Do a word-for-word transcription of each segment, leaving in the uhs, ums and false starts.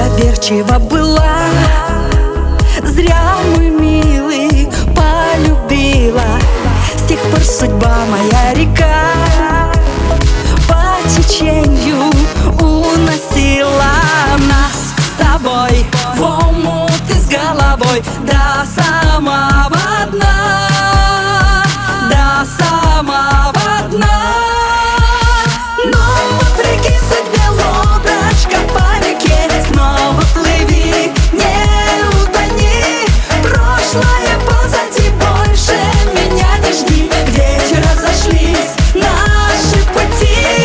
доверчива была, зря, мой милый, полюбила. С тех пор судьба моя река по течению уносила нас с тобой в омут и с головой до самого дна, до самого дна. Но вопреки судьбе лодочка по реке, снова плыви, не утони. Прошлое позади, больше меня не жди, ведь разошлись наши пути.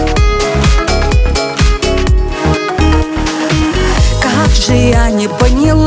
Как же я не поняла,